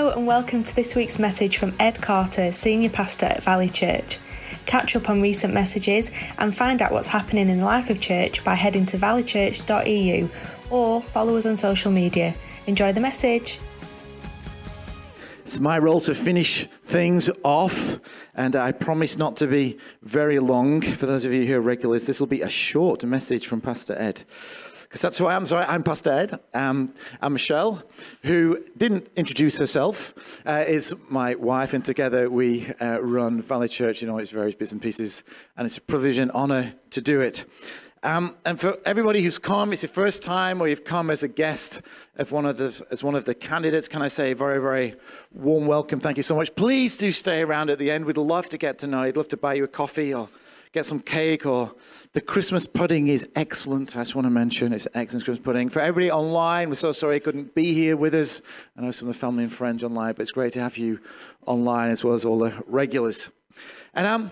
Hello and welcome to this week's message from Ed Carter, Senior Pastor at Valley Church. Catch up on recent messages and find out what's happening in the life of church by heading to valleychurch.eu or follow us on social media. Enjoy the message. It's my role to finish things off, and I promise not to be very long. For those of you who are regulars, this will be a short message from Pastor Ed. Because that's who I am. Sorry, I'm Pastor Ed. I'm Michelle, who didn't introduce herself, is my wife, and together we run Valley Church in all its various bits and pieces, and it's a privilege and honor to do it. And for everybody who's come, it's your first time, or you've come as a guest of one of the candidates, can I say a very, very warm welcome. Thank you so much. Please do stay around at the end. We'd love to get to know you. I'd love to buy you a coffee or get some cake, or the Christmas pudding is excellent. I just want to mention it's excellent Christmas pudding. For everybody online, we're so sorry you couldn't be here with us. I know some of the family and friends online, but it's great to have you online as well as all the regulars. And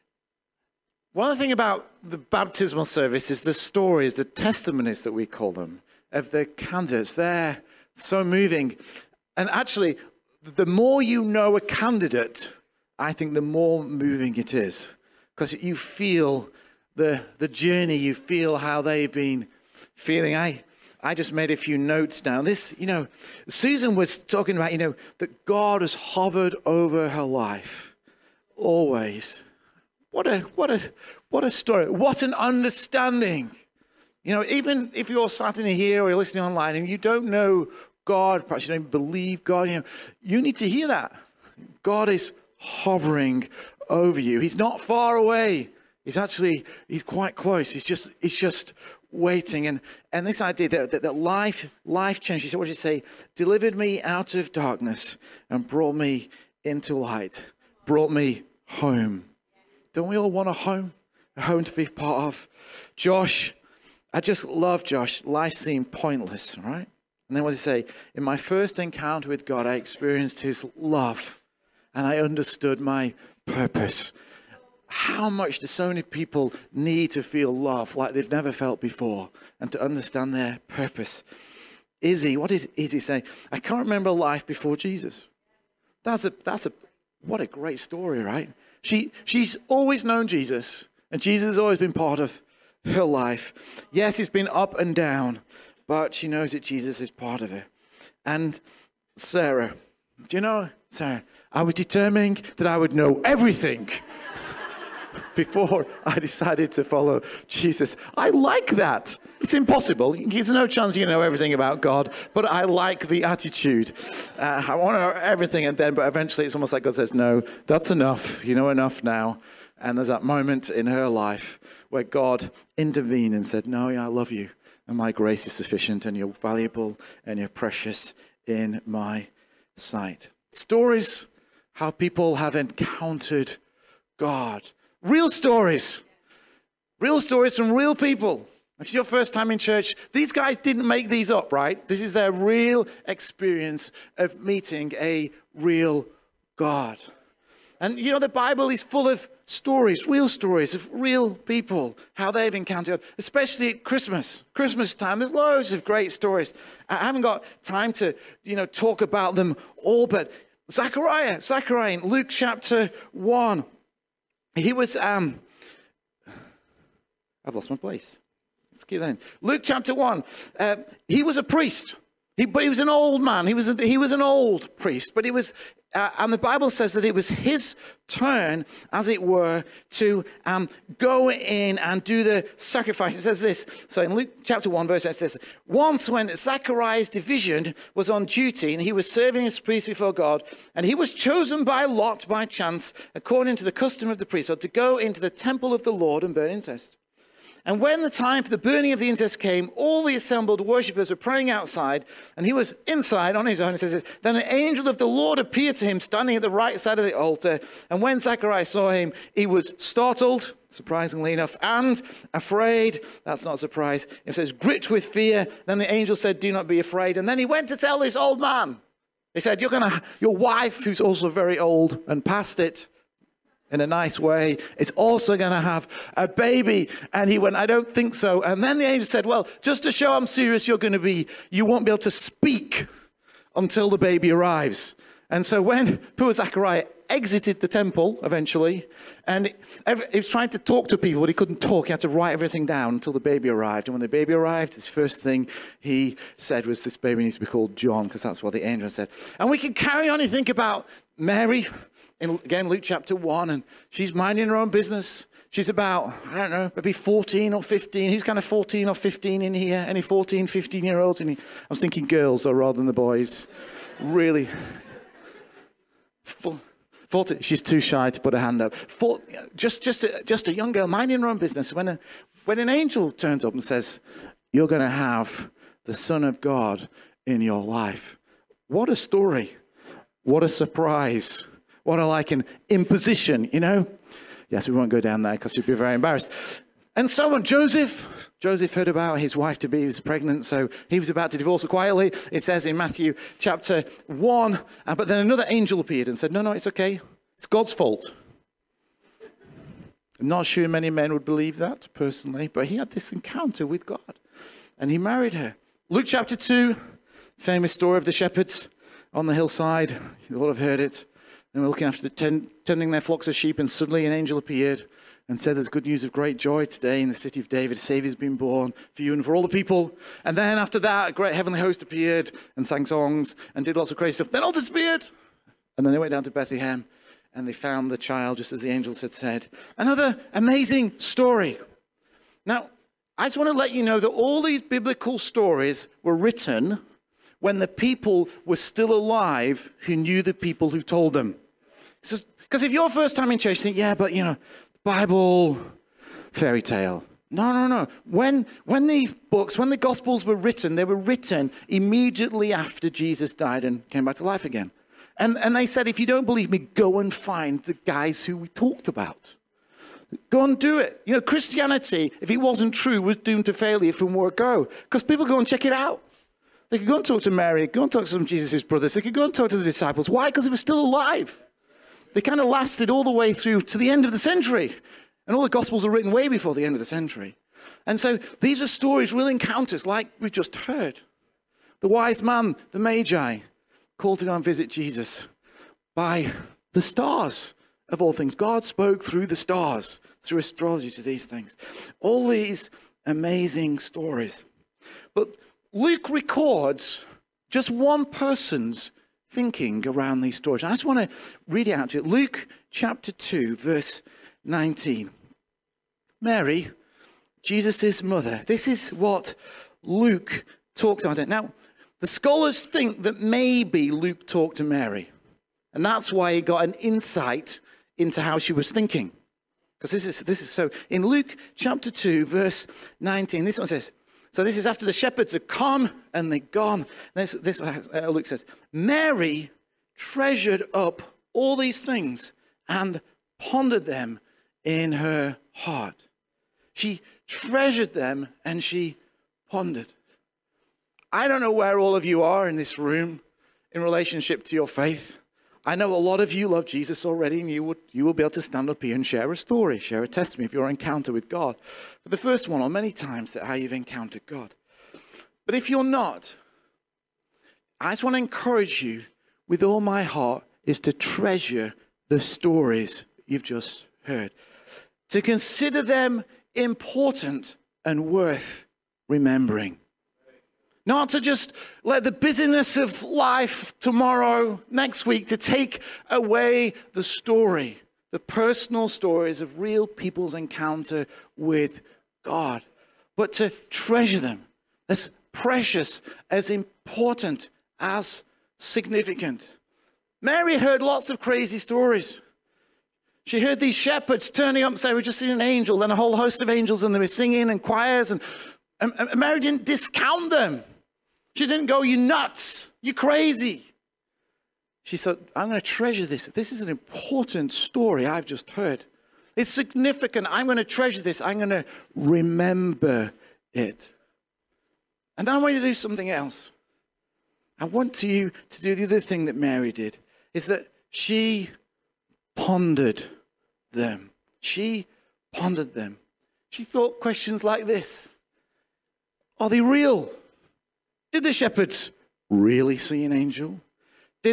one other thing about the baptismal service is the stories, the testimonies that we call them, of the candidates. They're so moving. And actually, the more you know a candidate, I think the more moving it is. Because you feel the journey, you feel how they've been feeling. I just made a few notes down. Susan was talking about, that God has hovered over her life. Always. What a story. What an understanding. Even if you're sat in here or you're listening online and you don't know God, perhaps you don't believe God, you need to hear that. God is hovering over you. He's not far away. He's quite close. He's just waiting. And this idea that life changed. What did he say? Delivered me out of darkness and brought me into light. Brought me home. Don't we all want a home to be part of? Josh, I just love Josh. Life seemed pointless, right? And then what did he say? In my first encounter with God, I experienced his love and I understood my purpose. How much do so many people need to feel love like they've never felt before and to understand their purpose? Izzy, what did Izzy say? I can't remember life before Jesus. What a great story, right? She's always known Jesus, and Jesus has always been part of her life. Yes, it's been up and down, but she knows that Jesus is part of her. And Sarah, do you know, Sarah, I was determined that I would know everything before I decided to follow Jesus. I like that. It's impossible. There's no chance you know everything about God, but I like the attitude. I want to know everything, but eventually it's almost like God says, no, that's enough. You know enough now. And there's that moment in her life where God intervened and said, no, I love you, and my grace is sufficient, and you're valuable, and you're precious in my sight. Stories, how people have encountered God. Real stories from real people. If it's your first time in church, these guys didn't make these up, right? This is their real experience of meeting a real God. And the Bible is full of stories, real stories of real people, how they've encountered God, especially at Christmas time. There's loads of great stories. I haven't got time to, talk about them all, but Zechariah in Luke chapter 1. He was, I've lost my place. Let's keep that in. Luke chapter 1. He was a priest, but he was an old man. He was an old priest, but and the Bible says that it was his turn, as it were, to go in and do the sacrifice. It says this. So in Luke chapter 1, verse 8, it says, once when Zechariah's division was on duty and he was serving as priest before God, and he was chosen by lot, by chance, according to the custom of the priesthood, to go into the temple of the Lord and burn incense. And when the time for the burning of the incense came, all the assembled worshippers were praying outside, and he was inside on his own. It says this, then an angel of the Lord appeared to him, standing at the right side of the altar. And when Zechariah saw him, he was startled, surprisingly enough, and afraid. That's not a surprise. It says, gripped with fear. Then the angel said, do not be afraid. And then he went to tell this old man. He said, your wife, who's also very old and past it, in a nice way, is also going to have a baby. And he went, I don't think so. And then the angel said, well, just to show I'm serious, you won't be able to speak until the baby arrives. And so when poor Zechariah exited the temple eventually, and he was trying to talk to people, but he couldn't talk. He had to write everything down until the baby arrived. And when the baby arrived, his first thing he said was, this baby needs to be called John, because that's what the angel said. And we can carry on and think about Mary, again, Luke chapter 1, and she's minding her own business. She's about, I don't know, maybe 14 or 15. Who's kind of 14 or 15 in here? Any 14, 15-year-olds? I was thinking girls, though, rather than the boys. Really. 40, she's too shy to put her hand up. Just a young girl minding her own business. When an angel turns up and says, you're going to have the Son of God in your life. What a story. What a surprise. What an imposition, you know. Yes, we won't go down there because she'd be very embarrassed. And so on, Joseph heard about his wife-to-be, he was pregnant, so he was about to divorce her quietly. It says in Matthew chapter 1, but then another angel appeared and said, no, it's okay. It's God's fault. I'm not sure many men would believe that, personally, but he had this encounter with God, and he married her. Luke chapter 2, famous story of the shepherds on the hillside. You all have heard it. They were looking after tending their flocks of sheep, and suddenly an angel appeared and said, there's good news of great joy today in the city of David. A Savior's been born for you and for all the people. And then after that, a great heavenly host appeared and sang songs and did lots of crazy stuff. Then all disappeared. And then they went down to Bethlehem and they found the child just as the angels had said. Another amazing story. Now, I just want to let you know that all these biblical stories were written when the people were still alive who knew the people who told them. Because if you're first time in church, you think, yeah, but, you know, Bible, fairy tale. No. When these books, when the Gospels were written, they were written immediately after Jesus died and came back to life again. And they said, if you don't believe me, go and find the guys who we talked about. Go and do it. You know, Christianity, if it wasn't true, was doomed to failure from word go. Because people go and check it out. They could go and talk to Mary, go and talk to some of Jesus' brothers. They could go and talk to the disciples. Why? Because they were still alive. They kind of lasted all the way through to the end of the century. And all the Gospels were written way before the end of the century. And so these are stories, real encounters like we've just heard. The wise man, the Magi, called to go and visit Jesus by the stars of all things. God spoke through the stars, through astrology to these things. All these amazing stories. But Luke records just one person's thinking around these stories. I just want to read it out to you. Luke chapter 2, verse 19. Mary, Jesus' mother. This is what Luke talks about. Now, the scholars think that maybe Luke talked to Mary. And that's why he got an insight into how she was thinking. Because this is so. In Luke chapter 2, verse 19, this one says, so this is after the shepherds had come and they'd gone. This Luke says, Mary treasured up all these things and pondered them in her heart. She treasured them and she pondered. I don't know where all of you are in this room in relationship to your faith. I know a lot of you love Jesus already, and you will be able to stand up here and share a story, share a testimony of your encounter with God. For the first one, or many times, that how you've encountered God. But if you're not, I just want to encourage you with all my heart is to treasure the stories you've just heard. To consider them important and worth remembering. Not to just let the busyness of life tomorrow, next week, to take away the story, the personal stories of real people's encounter with God, but to treasure them as precious, as important, as significant. Mary heard lots of crazy stories. She heard these shepherds turning up and saying, we just seen an angel, then a whole host of angels, and they were singing and choirs, and Mary didn't discount them. She didn't go, you nuts, you crazy. She said, I'm going to treasure this. This is an important story I've just heard. It's significant. I'm going to treasure this. I'm going to remember it. And then I want you to do something else. I want you to do the other thing that Mary did, is that she pondered them. She pondered them. She thought questions like this. Are they real? Did the shepherds really see an angel? Did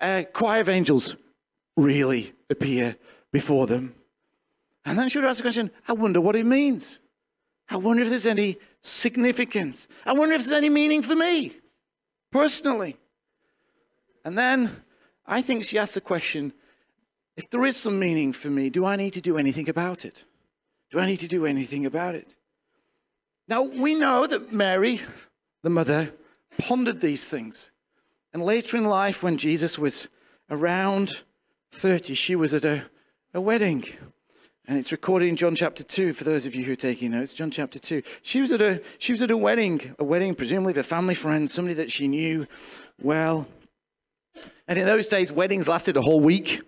a choir of angels really appear before them. And then she would ask the question, I wonder what it means. I wonder if there's any significance. I wonder if there's any meaning for me, personally. And then I think she asked the question, if there is some meaning for me, do I need to do anything about it? Do I need to do anything about it? Now, we know that Mary, the mother, pondered these things. And later in life, when Jesus was around 30, she was at a wedding. And it's recorded in John chapter 2, for those of you who are taking notes, John chapter 2. She was at a wedding presumably of a family friend, somebody that she knew well. And in those days, weddings lasted a whole week.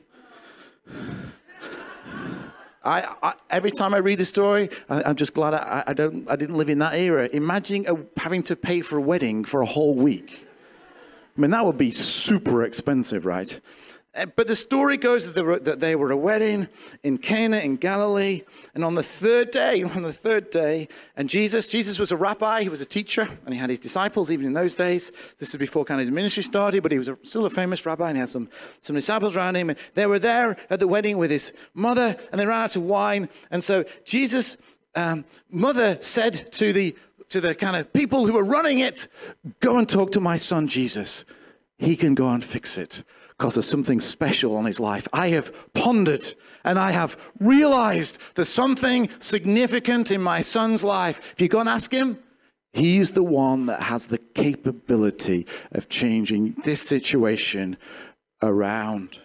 Every time I read the story, I'm just glad I didn't live in that era. Imagining having to pay for a wedding for a whole week. I mean, that would be super expensive, right? But the story goes that they were at a wedding in Cana in Galilee, and on the third day, and Jesus was a rabbi, he was a teacher, and he had his disciples even in those days. This was before kind of his ministry started, but he was still a famous rabbi, and he had some disciples around him, and they were there at the wedding with his mother, and they ran out of wine, and so Jesus' mother said to the kind of people who were running it, go and talk to my son Jesus. He can go and fix it. Because there's something special on his life. I have pondered and I have realized there's something significant in my son's life. If you go and ask him, he's the one that has the capability of changing this situation around.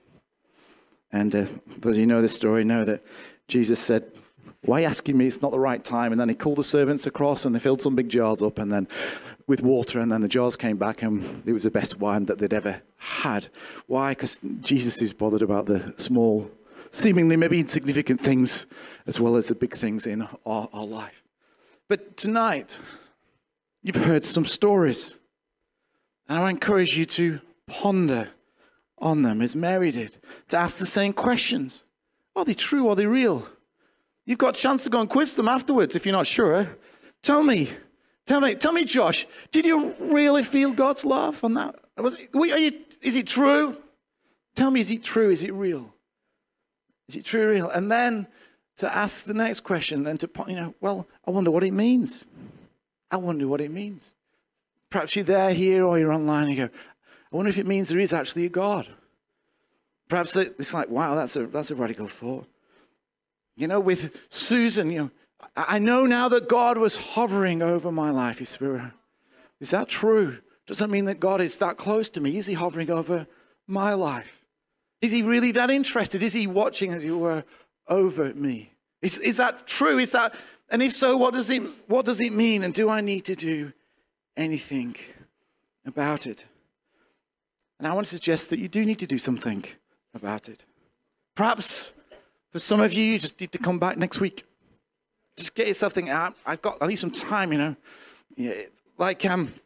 And those of you know this story know that Jesus said, why are you asking me? It's not the right time. And then he called the servants across and they filled some big jars up and then with water, and then the jars came back and it was the best wine that they'd ever had. Why? Because Jesus is bothered about the small, seemingly maybe insignificant things as well as the big things in our life. But tonight, you've heard some stories. And I encourage you to ponder on them as Mary did, to ask the same questions. Are they true? Are they real? You've got a chance to go and quiz them afterwards if you're not sure. Tell me, Josh, did you really feel God's love on that? Is it true? Tell me, is it true? Is it real? Is it true, real? And then to ask the next question and to, well, I wonder what it means. I wonder what it means. Perhaps you're there, here, or you're online and you go, I wonder if it means there is actually a God. Perhaps it's like, wow, that's a radical thought. With Susan, I know now that God was hovering over my life, His Spirit. Is that true? Does that mean that God is that close to me? Is He hovering over my life? Is He really that interested? Is He watching, as you were, over me? Is that true? And if so, what does it mean? And do I need to do anything about it? And I want to suggest that you do need to do something about it. Perhaps for some of you, you just need to come back next week. Just get yourself thinking, I need some time, Yeah, like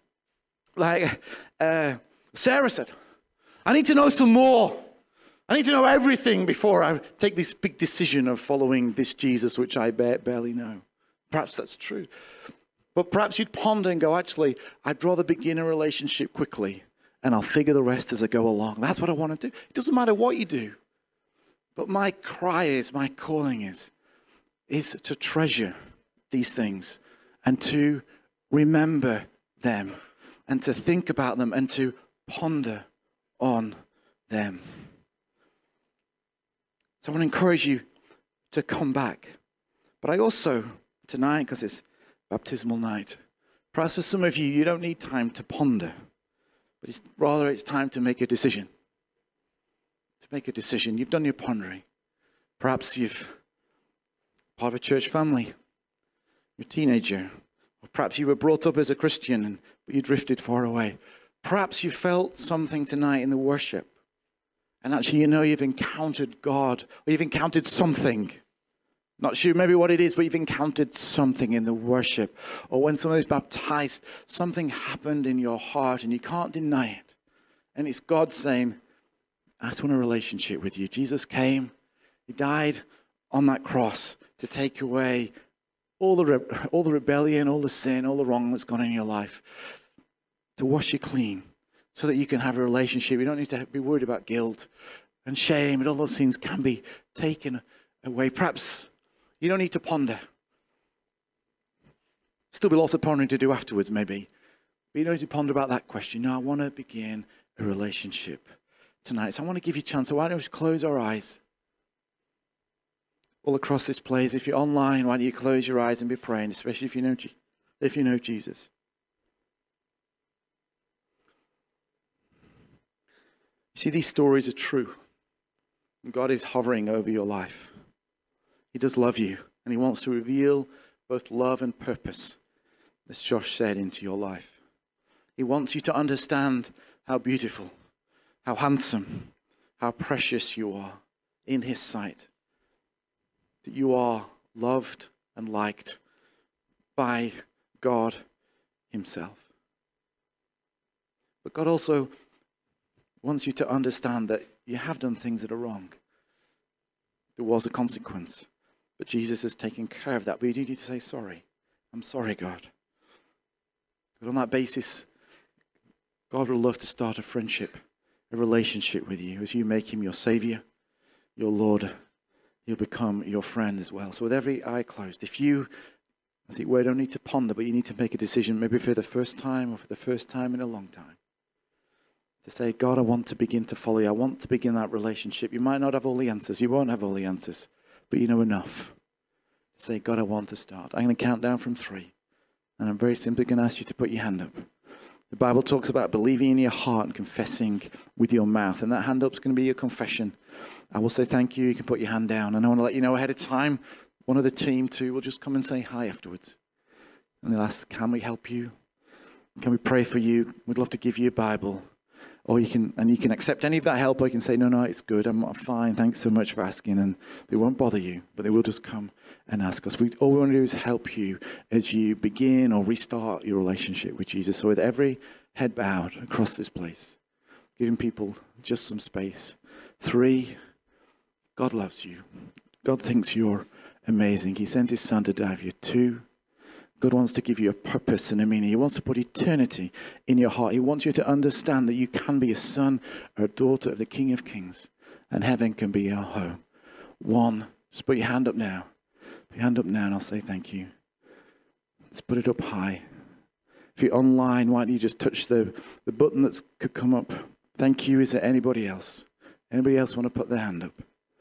Sarah said, I need to know some more. I need to know everything before I take this big decision of following this Jesus, which I barely know. Perhaps that's true. But perhaps you'd ponder and go, actually, I'd rather begin a relationship quickly and I'll figure the rest as I go along. That's what I want to do. It doesn't matter what you do. But my calling is to treasure these things and to remember them and to think about them and to ponder on them. So I want to encourage you to come back. But I also, tonight, because it's baptismal night, perhaps for some of you, you don't need time to ponder, but it's time to make a decision. To make a decision. You've done your pondering. Perhaps you've part of a church family, you're a teenager, or perhaps you were brought up as a Christian, but you drifted far away. Perhaps you felt something tonight in the worship, and actually you've encountered God, or you've encountered something. Not sure maybe what it is, but you've encountered something in the worship, or when somebody's baptized, something happened in your heart, and you can't deny it. And it's God saying, I just want a relationship with you. Jesus came, He died on that cross to take away all the rebellion, all the sin, all the wrong that's gone in your life, to wash you clean so that you can have a relationship. You don't need to be worried about guilt and shame, and all those things can be taken away. Perhaps you don't need to ponder. Still be lots of pondering to do afterwards, maybe. But you don't need to ponder about that question. No, I want to begin a relationship tonight. So I want to give you a chance. So why don't we just close our eyes? All across this place. If you're online, why don't you close your eyes and be praying, especially if you know Jesus. See, these stories are true. God is hovering over your life. He does love you, and he wants to reveal both love and purpose, as Josh said, into your life. He wants you to understand how beautiful, how handsome, how precious you are in his sight. That you are loved and liked by God himself. But God also wants you to understand that you have done things that are wrong. There was a consequence. But Jesus has taken care of that. But you need to say, sorry. I'm sorry, God. But on that basis, God would love to start a friendship, a relationship with you. As you make him your Savior, your Lord, he'll become your friend as well. So with every eye closed, I think we don't need to ponder, but you need to make a decision, maybe for the first time or for the first time in a long time, to say, God, I want to begin to follow you. I want to begin that relationship. You might not have all the answers. You won't have all the answers, but you know enough. Say, God, I want to start. I'm going to count down from 3. And I'm very simply going to ask you to put your hand up. The Bible talks about believing in your heart and confessing with your mouth. And that hand up is going to be your confession. I will say thank you. You can put your hand down. And I want to let you know ahead of time, one of the team too will just come and say hi afterwards. And they'll ask, can we help you? Can we pray for you? We'd love to give you a Bible. Or you can accept any of that help, or you can say, no, it's good. I'm fine. Thanks so much for asking. And they won't bother you, but they will just come and ask us. All we want to do is help you as you begin or restart your relationship with Jesus. So with every head bowed across this place, giving people just some space. 3, God loves you. God thinks you're amazing. He sent his son to die for you. 2, God wants to give you a purpose and a meaning. He wants to put eternity in your heart. He wants you to understand that you can be a son or a daughter of the King of Kings, and heaven can be your home. 1, just put your hand up now. Put your hand up now and I'll say thank you. Let's put it up high. If you're online, why don't you just touch the button that could come up. Thank you. Is there anybody else? Anybody else want to put their hand up?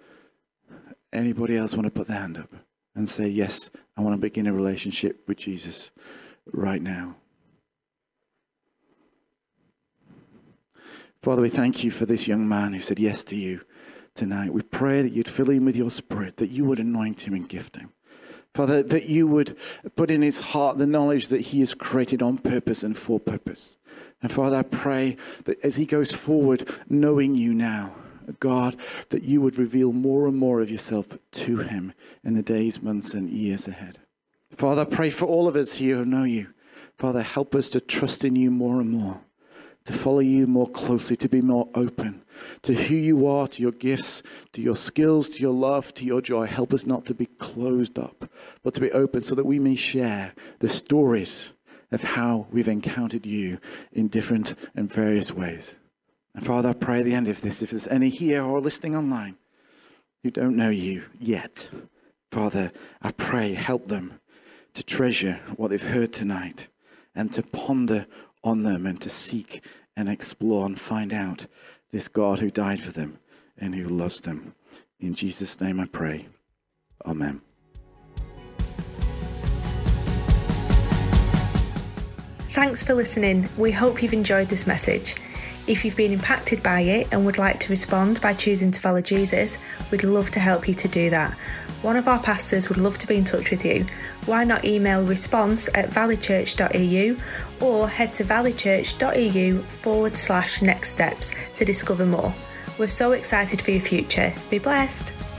Anybody else want to put their hand up and say, yes, I want to begin a relationship with Jesus right now? Father, we thank you for this young man who said yes to you tonight. We pray that you'd fill him with your Spirit, that you would anoint him and gift him. Father, that you would put in his heart the knowledge that he is created on purpose and for purpose. And Father, I pray that as he goes forward, knowing you now, God, that you would reveal more and more of yourself to him in the days, months, and years ahead. Father, I pray for all of us here who know you. Father, help us to trust in you more and more, to follow you more closely, to be more open to who you are, to your gifts, to your skills, to your love, to your joy. Help us not to be closed up, but to be open so that we may share the stories of how we've encountered you in different and various ways. And Father, I pray at the end of this, if there's any here or listening online who don't know you yet, Father, I pray, help them to treasure what they've heard tonight and to ponder on them and to seek and explore and find out this God who died for them and who loves them. In Jesus' name I pray. Amen. Thanks for listening. We hope you've enjoyed this message. If you've been impacted by it and would like to respond by choosing to follow Jesus, we'd love to help you to do that. One of our pastors would love to be in touch with you. Why not email response@valleychurch.eu or head to valleychurch.eu/next steps to discover more. We're so excited for your future. Be blessed.